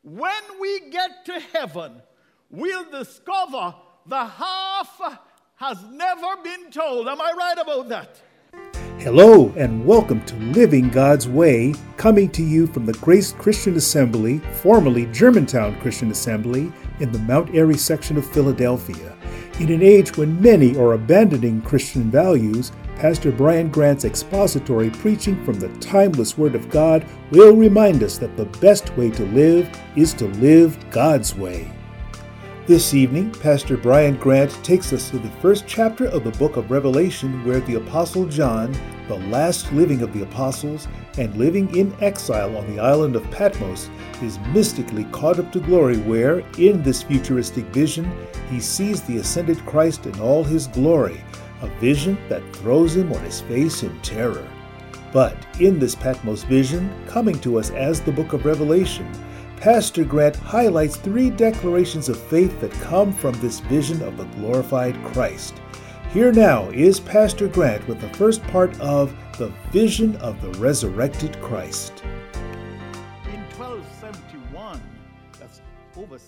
When we get to heaven, we'll discover the half has never been told. Am I right about that? Hello and welcome to Living God's Way, coming to you from the Grace Christian Assembly, formerly Germantown Christian Assembly, in the Mount Airy section of Philadelphia. In an age when many are abandoning Christian values, Pastor Brian Grant's expository preaching from the timeless Word of God will remind us that the best way to live is to live God's way. This evening, Pastor Brian Grant takes us to the first chapter of the book of Revelation, where the Apostle John, the last living of the apostles, and living in exile on the island of Patmos, is mystically caught up to glory where, in this futuristic vision, he sees the ascended Christ in all his glory, a vision that throws him on his face in terror. But in this Patmos vision, coming to us as the book of Revelation, Pastor Grant highlights three declarations of faith that come from this vision of the glorified Christ. Here now is Pastor Grant with the first part of the vision of the resurrected Christ. In 1271, that's over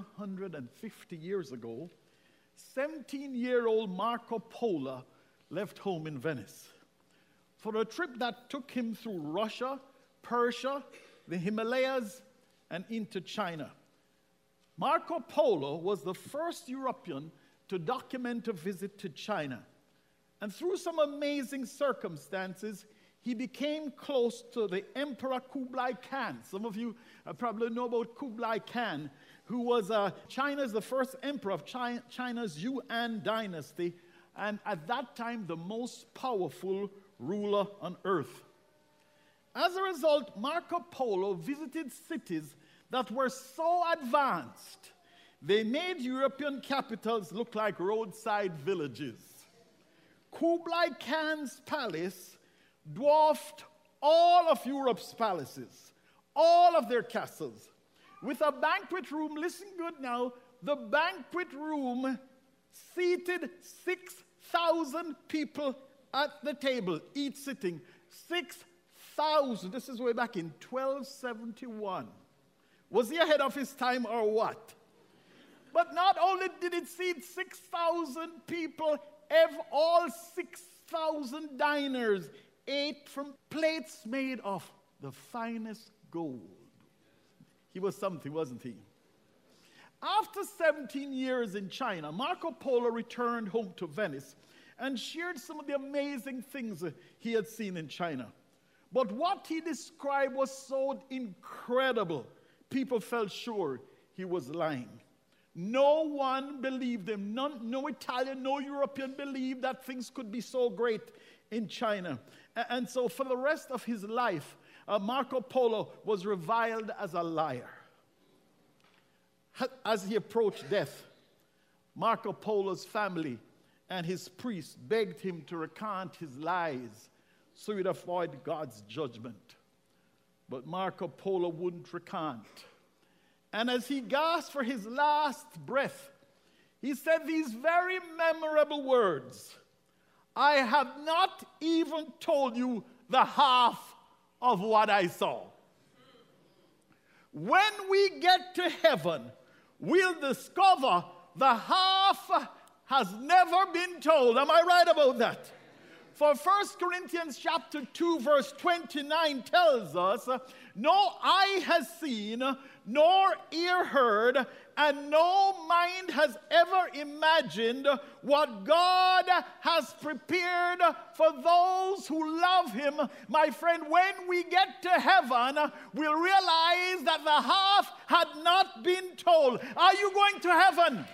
750 years ago, 17-year-old Marco Polo left home in Venice for a trip that took him through Russia, Persia, the Himalayas, and into China. Marco Polo was the first European to document a visit to China. And through some amazing circumstances, he became close to the Emperor Kublai Khan. Some of you probably know about Kublai Khan, who was China's the first emperor of China's Yuan dynasty, and at that time the most powerful ruler on earth. As a result, Marco Polo visited cities that were so advanced, they made European capitals look like roadside villages. Kublai Khan's palace dwarfed all of Europe's palaces, all of their castles. With a banquet room, listen good now, the banquet room seated 6,000 people at the table, each sitting. 6,000. This is way back in 1271. Was he ahead of his time or what? But not only did it seat 6,000 people, all 6,000 diners ate from plates made of the finest gold. He was something, wasn't he? After 17 years in China, Marco Polo returned home to Venice and shared some of the amazing things he had seen in China. But what he described was so incredible, people felt sure he was lying. No one believed him. No Italian, no European believed that things could be so great in China. And so for the rest of his life, Marco Polo was reviled as a liar. As he approached death, Marco Polo's family and his priests begged him to recant his lies so he'd avoid God's judgment. But Marco Polo wouldn't recant. And as he gasped for his last breath, he said these very memorable words, "I have not even told you the half of what I saw." When we get to heaven, we'll discover the half has never been told. Am I right about that? For 1 Corinthians chapter 2, verse 29 tells us, "No eye has seen, nor ear heard, and no mind has ever imagined what God has prepared for those who love him." My friend, when we get to heaven, we'll realize that the half had not been told. Are you going to heaven?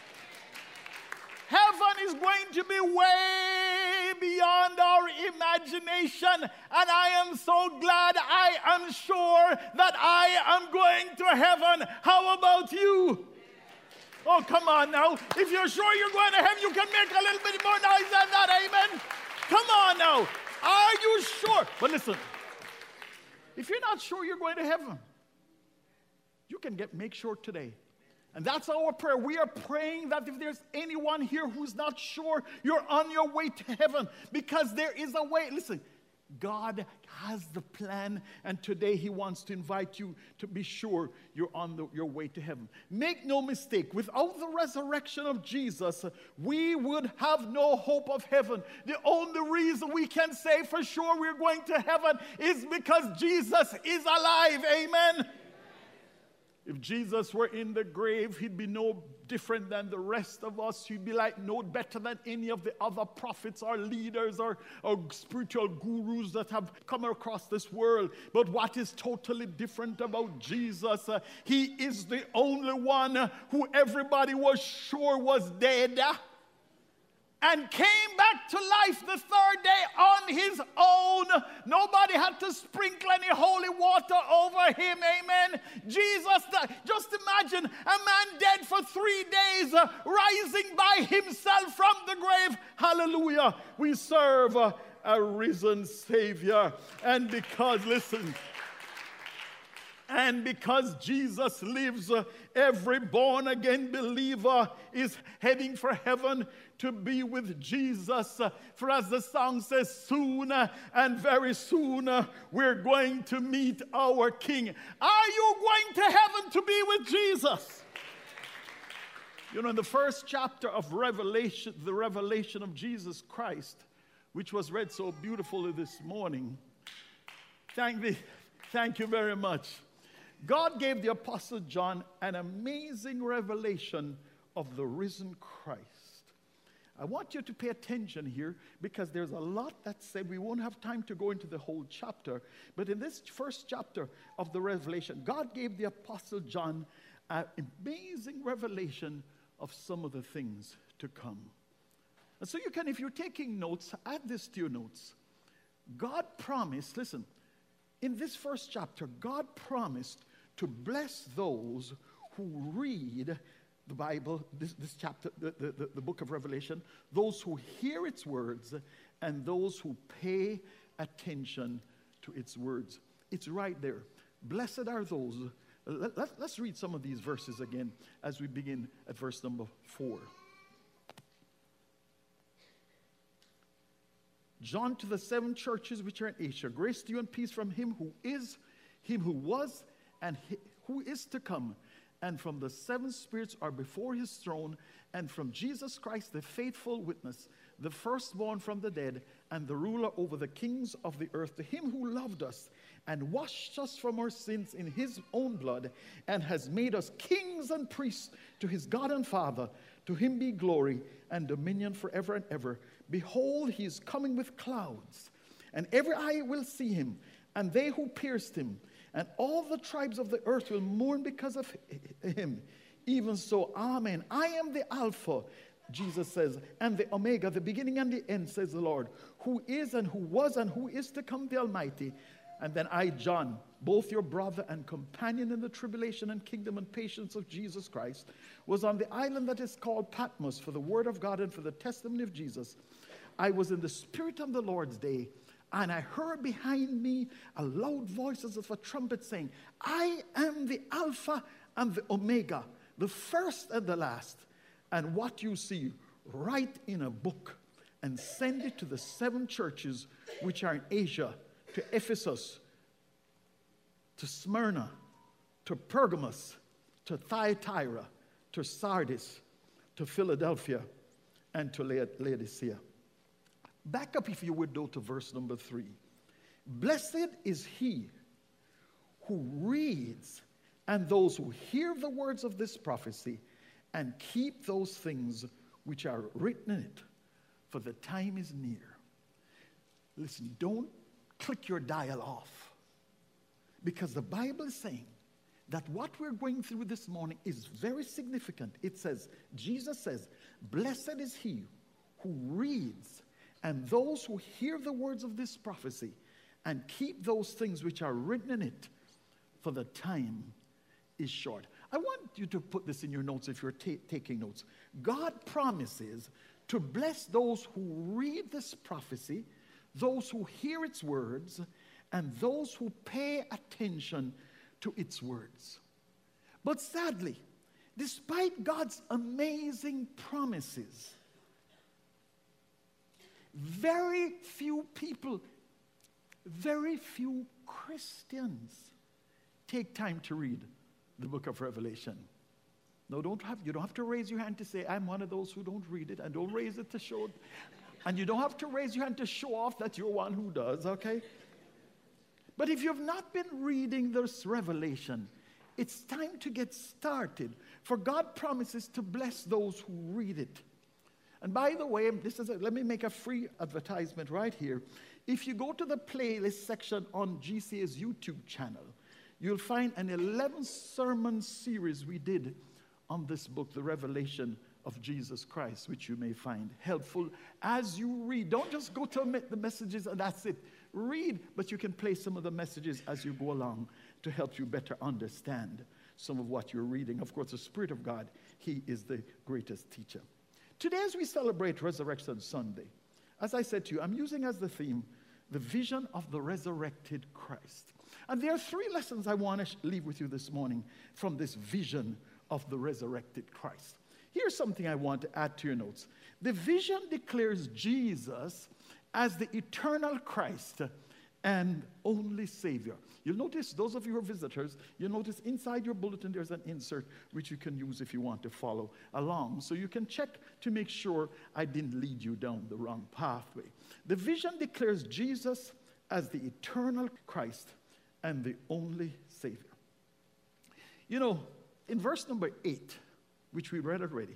Heaven is going to be way beyond our imagination, and I am so glad, I am sure that I am going to heaven. How about you? Oh, come on now. If you're sure you're going to heaven, you can make a little bit more noise than that, amen? Come on now. Are you sure? But listen, if you're not sure you're going to heaven, you can make sure today. And that's our prayer. We are praying that if there's anyone here who's not sure, you're on your way to heaven, because there is a way. Listen, God has the plan, and today He wants to invite you to be sure you're on your way to heaven. Make no mistake, without the resurrection of Jesus, we would have no hope of heaven. The only reason we can say for sure we're going to heaven is because Jesus is alive. Amen. If Jesus were in the grave, He'd be no different than the rest of us. He'd be like no better than any of the other prophets or leaders or spiritual gurus that have come across this world. But what is totally different about Jesus, He is the only one who everybody was sure was dead and came back to life the third day on His own. Nobody had to sprinkle any holy water over Him. Amen. Jesus, just imagine a man dead for 3 days, rising by himself from the grave. Hallelujah. We serve a risen Savior. And because, listen, and because Jesus lives, every born-again believer is heading for heaven to be with Jesus. For as the song says, soon and very soon we're going to meet our King. Are you going to heaven to be with Jesus? You know, in the first chapter of Revelation, the revelation of Jesus Christ, which was read so beautifully this morning, thank you very much. God gave the Apostle John an amazing revelation of the risen Christ. I want you to pay attention here because there's a lot that's said. We won't have time to go into the whole chapter. But in this first chapter of the Revelation, God gave the Apostle John an amazing revelation of some of the things to come. And so you can, if you're taking notes, add this to your notes. God promised, listen, in this first chapter, God promised to bless those who read the Bible, this chapter, the book of Revelation, those who hear its words, and those who pay attention to its words. It's right there. Blessed are those. Let's read some of these verses again as we begin at verse number 4. John, to the 7 churches which are in Asia, grace to you and peace from Him who is, Him who was, and who is to come, and from the 7 spirits are before His throne, and from Jesus Christ, the faithful witness, the firstborn from the dead, and the ruler over the kings of the earth, to Him who loved us and washed us from our sins in His own blood, and has made us kings and priests to His God and Father. To Him be glory and dominion forever and ever. Behold, He is coming with clouds, and every eye will see Him, and they who pierced Him, and all the tribes of the earth will mourn because of Him. Even so, amen. I am the Alpha, Jesus says, and the Omega, the beginning and the end, says the Lord, who is and who was and who is to come, the Almighty. And then I, John, both your brother and companion in the tribulation and kingdom and patience of Jesus Christ, was on the island that is called Patmos for the word of God and for the testimony of Jesus. I was in the Spirit on the Lord's day, and I heard behind me a loud voice as of a trumpet saying, I am the Alpha and the Omega, the first and the last. And what you see, write in a book and send it to the 7 churches which are in Asia, to Ephesus, to Smyrna, to Pergamos, to Thyatira, to Sardis, to Philadelphia, and to Laodicea. Back up, if you would, though, to verse number 3. Blessed is he who reads, and those who hear the words of this prophecy, and keep those things which are written in it, for the time is near. Listen, don't click your dial off, because the Bible is saying that what we're going through this morning is very significant. It says, Jesus says, blessed is he who reads, and those who hear the words of this prophecy, and keep those things which are written in it, for the time is short. I want you to put this in your notes if you're taking notes. God promises to bless those who read this prophecy, those who hear its words, and those who pay attention to its words. But sadly, despite God's amazing promises, very few people very few Christians take time to read the book of Revelation. No, you don't have to raise your hand to say, I'm one of those who don't read it, and don't raise it to show. And you don't have to raise your hand to show off that you're one who does, okay? But if you've not been reading this Revelation, it's time to get started. For God promises to bless those who read it. And by the way, let me make a free advertisement right here. If you go to the playlist section on GCA's YouTube channel, you'll find an 11-sermon series we did on this book, The Revelation of Jesus Christ, which you may find helpful as you read. Don't just go to the messages and that's it. Read, but you can play some of the messages as you go along to help you better understand some of what you're reading. Of course, the Spirit of God, He is the greatest teacher. Today, as we celebrate Resurrection Sunday, as I said to you, I'm using as the theme, the vision of the resurrected Christ. And there are 3 lessons I want to leave with you this morning from this vision of the resurrected Christ. Here's something I want to add to your notes. The vision declares Jesus as the eternal Christ and only Savior. You'll notice, those of you who are visitors, you'll notice inside your bulletin there's an insert which you can use if you want to follow along. So you can check to make sure I didn't lead you down the wrong pathway. The vision declares Jesus as the eternal Christ and the only Savior. You know, in verse number 8, which we read already,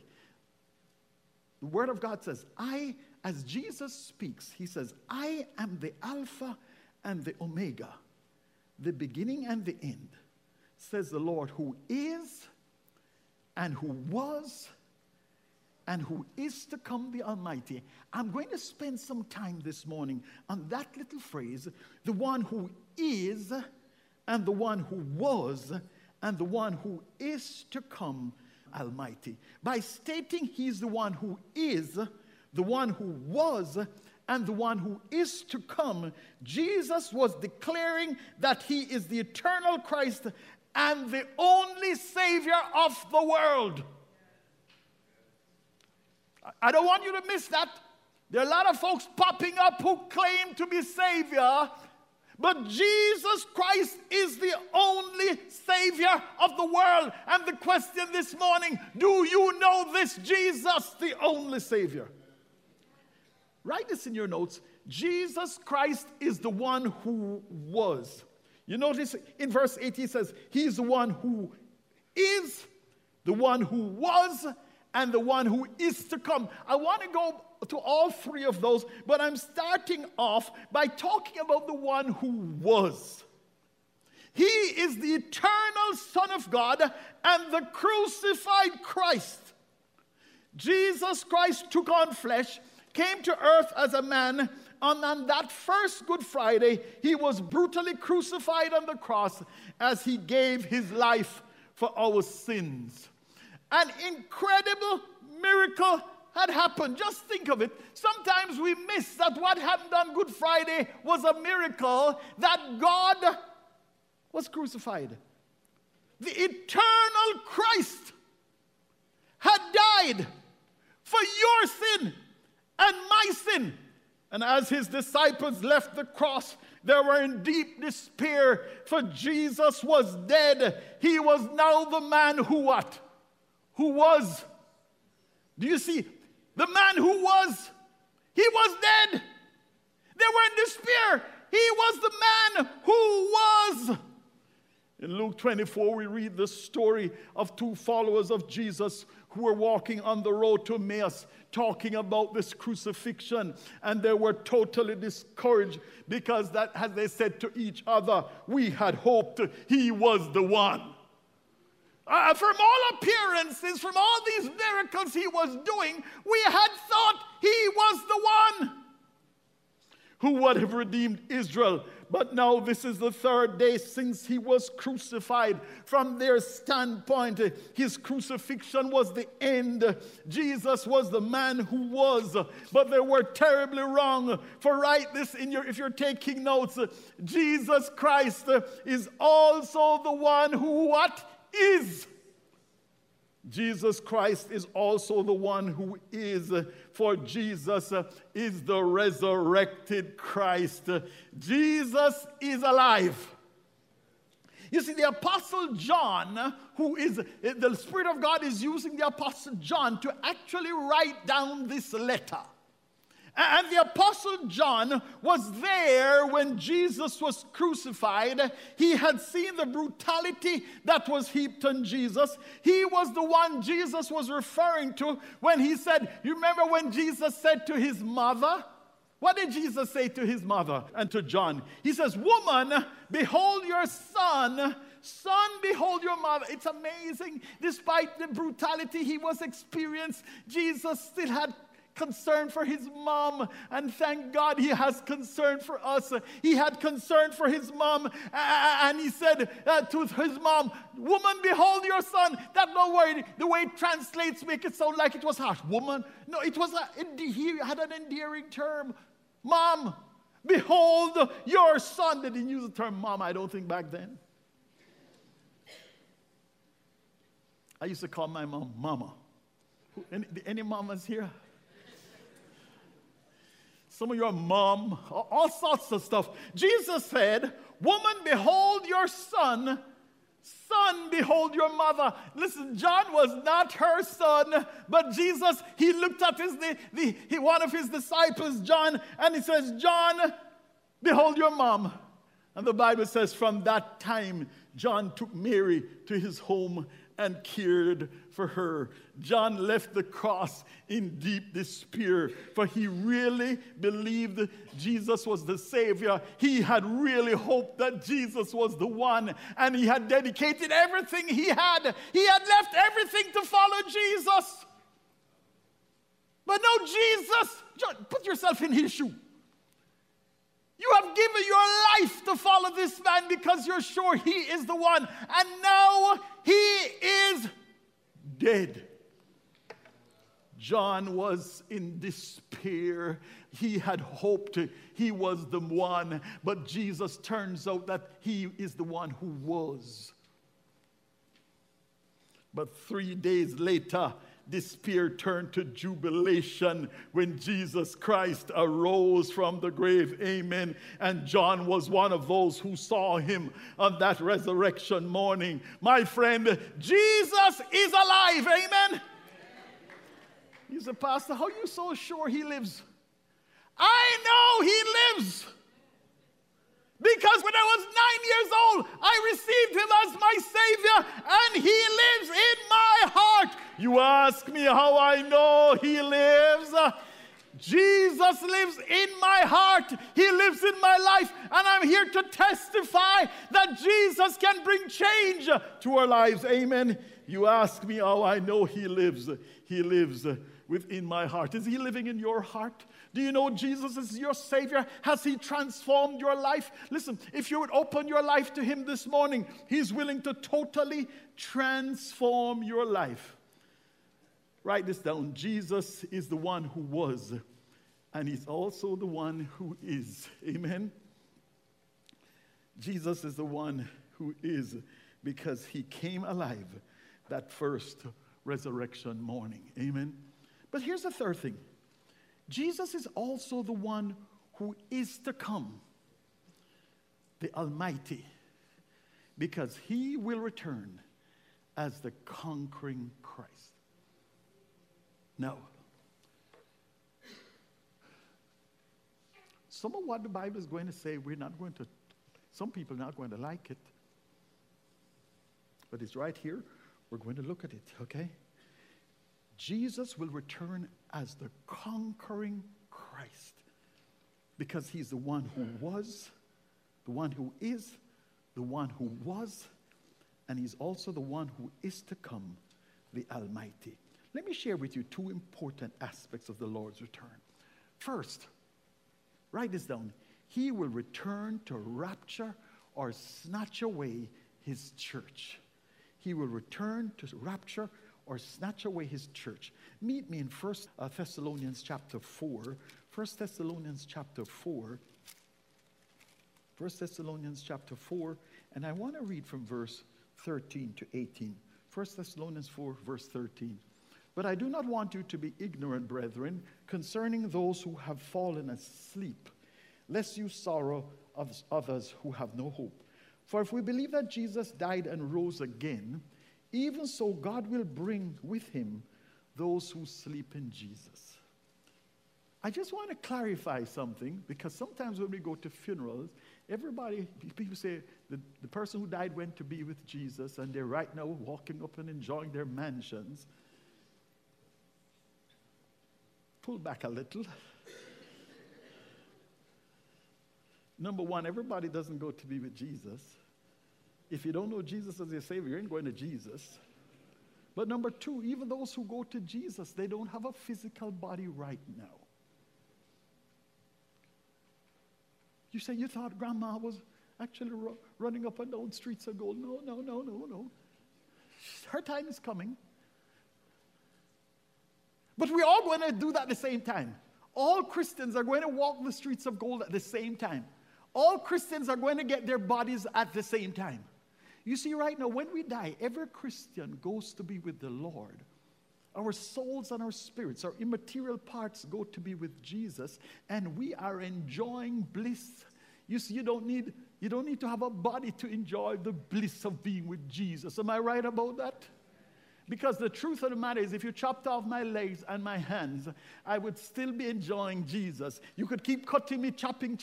the Word of God says, as Jesus speaks, He says, I am the Alpha and the Omega, the beginning and the end, says the Lord, who is and who was and who is to come, the Almighty. I'm going to spend some time this morning on that little phrase, the one who is and the one who was and the one who is to come, Almighty. By stating He's the one who is, the one who was, and the one who is to come, Jesus was declaring that He is the eternal Christ and the only Savior of the world. I don't want you to miss that. There are a lot of folks popping up who claim to be Savior, but Jesus Christ is the only Savior of the world. And the question this morning, do you know this Jesus, the only Savior? Write this in your notes. Jesus Christ is the one who was. You notice in verse 8 he says, He's the one who is, the one who was, and the one who is to come. I want to go to all 3 of those, but I'm starting off by talking about the one who was. He is the eternal Son of God and the crucified Christ. Jesus Christ took on flesh, came to earth as a man, and on that first Good Friday, He was brutally crucified on the cross as He gave His life for our sins. An incredible miracle had happened. Just think of it. Sometimes we miss that what happened on Good Friday was a miracle, that God was crucified. The eternal Christ had died for your sin and my sin. And as His disciples left the cross, they were in deep despair, for Jesus was dead. He was now the man who what? Who was. Do you see? The man who was. He was dead. They were in despair. He was the man who was. In Luke 24, we read the story of 2 followers of Jesus who were walking on the road to Emmaus, talking about this crucifixion, and they were totally discouraged because that, as they said to each other, we had hoped He was the one. From all appearances, from all these miracles He was doing, we had thought He was the one who would have redeemed Israel. But now this is the 3rd day since He was crucified. From their standpoint, His crucifixion was the end. Jesus was the man who was. But they were terribly wrong. For write this in if you're taking notes, Jesus Christ is also the one who what? Is. Jesus Christ is also the one who is, for Jesus is the resurrected Christ. Jesus is alive. You see, the Apostle John, the Spirit of God is using the Apostle John to actually write down this letter. And the Apostle John was there when Jesus was crucified. He had seen the brutality that was heaped on Jesus. He was the one Jesus was referring to when he said, you remember when Jesus said to his mother? What did Jesus say to his mother and to John? He says, woman, behold your son. Son, behold your mother. It's amazing. Despite the brutality he was experiencing, Jesus still had concern for his mom, and thank God he has concern for us. He had concern for his mom, and he said to his mom, woman, behold your son. That no word, the way it translates make it sound like it was harsh. Woman, no, it was he had an endearing term. Mom, behold your son. They didn't use the term mom, I don't think, back then. I used to call my mom mama. Any mamas here? Some of your mom, all sorts of stuff. Jesus said, woman, behold your son. Son, behold your mother. Listen, John was not her son, but Jesus, he looked at one of his disciples, John, and he says, John, behold your mom. And the Bible says from that time, John took Mary to his home and cared for her. John left the cross in deep despair, for he really believed Jesus was the Savior. He had really hoped that Jesus was the one, and he had dedicated everything he had. He had left everything to follow Jesus. But no, Jesus, put yourself in his shoe. You have given your life to follow this man because you're sure he is the one. And now he is dead. John was in despair. He had hoped he was the one. But Jesus turns out that he is the one who was. But 3 days later, despair turned to jubilation when Jesus Christ arose from the grave. Amen. And John was one of those who saw him on that resurrection morning. My friend, Jesus is alive. Amen. You say, Pastor, how are you so sure he lives? I know he lives. Because when I was 9 years old, I received him as my Savior, and he lives in my heart. You ask me how I know he lives? Jesus lives in my heart. He lives in my life, and I'm here to testify that Jesus can bring change to our lives. Amen. You ask me how I know he lives. He lives within my heart. Is he living in your heart? Do you know Jesus is your Savior? Has he transformed your life? Listen, if you would open your life to him this morning, he's willing to totally transform your life. Write this down. Jesus is the one who was, and he's also the one who is. Amen? Jesus is the one who is, because he came alive that first resurrection morning. Amen? But here's the third thing. Jesus is also the one who is to come, the Almighty, because he will return as the conquering Christ. Now, some of what the Bible is going to say, some people are not going to like it. But it's right here. We're going to look at it, okay? Jesus will return as the conquering Christ, because he's the one who was, the one who is, the one who was, and he's also the one who is to come, the Almighty. Let me share with you two important aspects of the Lord's return. First, write this down. He will return to rapture or snatch away his church. He will return to rapture or snatch away his church. Meet me in 1 Thessalonians chapter 4. 1 Thessalonians chapter 4. 1 Thessalonians chapter 4. And I want to read from verse 13 to 18. 1 Thessalonians 4, verse 13. But I do not want you to be ignorant, brethren, concerning those who have fallen asleep, lest you sorrow of others who have no hope. For if we believe that Jesus died and rose again, even so God will bring with him those who sleep in Jesus. I just want to clarify something, because sometimes when we go to funerals, people say the person who died went to be with Jesus, and they're right now walking up and enjoying their mansions. Pull back a little. Number one, everybody doesn't go to be with Jesus. If you don't know Jesus as your Savior, you ain't going to Jesus. But number two, even those who go to Jesus, they don't have a physical body right now. You say you thought Grandma was actually running up and down streets of gold. No. Her time is coming. But we're all going to do that at the same time. All Christians are going to walk the streets of gold at the same time. All Christians are going to get their bodies at the same time. You see, right now, when we die, every Christian goes to be with the Lord. Our souls and our spirits, our immaterial parts go to be with Jesus, and we are enjoying bliss. You see, you don't need to have a body to enjoy the bliss of being with Jesus. Am I right about that? Because the truth of the matter is, if you chopped off my legs and my hands, I would still be enjoying Jesus. You could keep cutting me, chopping.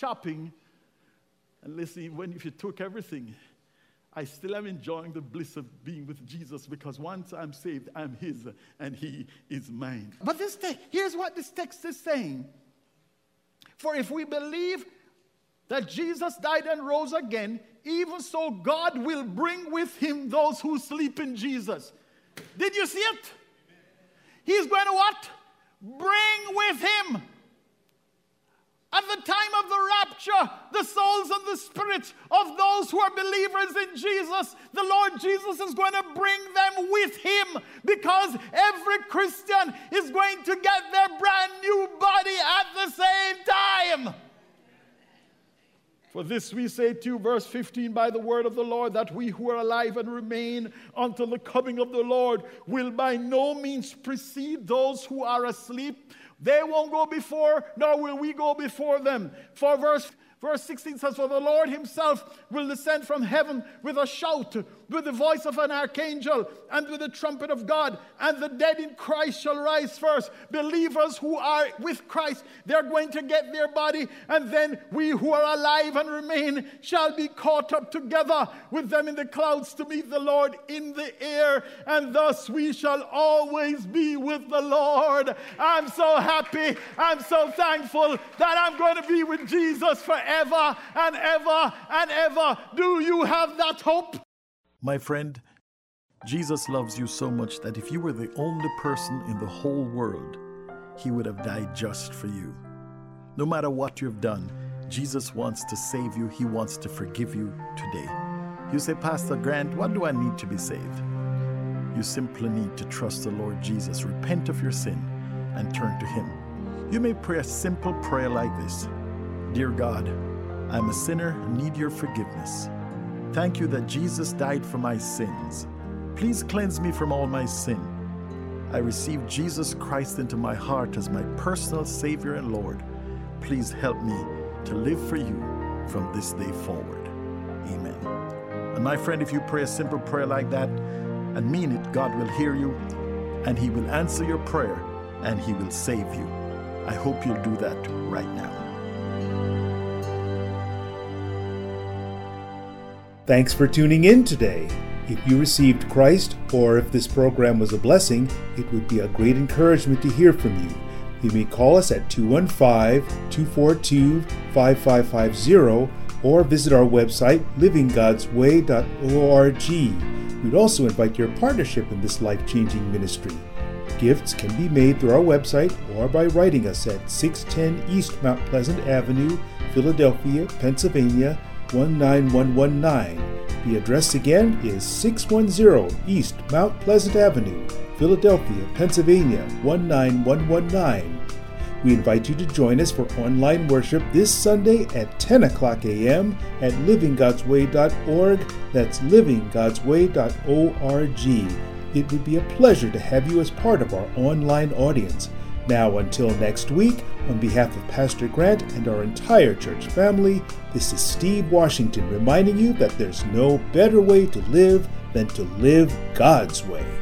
And listen, even if you took everything, I still am enjoying the bliss of being with Jesus, because once I'm saved, I'm his and he is mine. But here's what this text is saying. For if we believe that Jesus died and rose again, even so God will bring with him those who sleep in Jesus. Did you see it? He's going to what? Bring with him. At the time of the rapture, the souls and the spirits of those who are believers in Jesus, the Lord Jesus is going to bring them with him, because every Christian is going to get their brand new body at the same time. For this we say to you, verse 15, by the word of the Lord, that we who are alive and remain until the coming of the Lord will by no means precede those who are asleep. They won't go before, nor will we go before them. For verse 16 says, for the Lord himself will descend from heaven with a shout, with the voice of an archangel, and with the trumpet of God, and the dead in Christ shall rise first. Believers who are with Christ, they're going to get their body, and then we who are alive and remain shall be caught up together with them in the clouds to meet the Lord in the air, and thus we shall always be with the Lord. I'm so happy, I'm so thankful that I'm going to be with Jesus forever and ever and ever. Do you have that hope? My friend, Jesus loves you so much that if you were the only person in the whole world, he would have died just for you. No matter what you've done, Jesus wants to save you. He wants to forgive you today. You say, Pastor Grant, what do I need to be saved? You simply need to trust the Lord Jesus, repent of your sin, and turn to him. You may pray a simple prayer like this. Dear God, I'm a sinner and need your forgiveness. Thank you that Jesus died for my sins. Please cleanse me from all my sin. I receive Jesus Christ into my heart as my personal Savior and Lord. Please help me to live for you from this day forward. Amen. And my friend, if you pray a simple prayer like that and mean it, God will hear you and he will answer your prayer and he will save you. I hope you'll do that right now. Thanks for tuning in today. If you received Christ, or if this program was a blessing, it would be a great encouragement to hear from you. You may call us at 215-242-5550 or visit our website, livinggodsway.org. We'd also invite your partnership in this life-changing ministry. Gifts can be made through our website or by writing us at 610 East Mount Pleasant Avenue, Philadelphia, Pennsylvania, 19119. The address again is 610 East Mount Pleasant Avenue, Philadelphia, Pennsylvania, 19119. We invite you to join us for online worship this Sunday at 10 o'clock a.m. at livinggodsway.org. That's livinggodsway.org. It would be a pleasure to have you as part of our online audience. Now, until next week, on behalf of Pastor Grant and our entire church family, this is Steve Washington reminding you that there's no better way to live than to live God's way.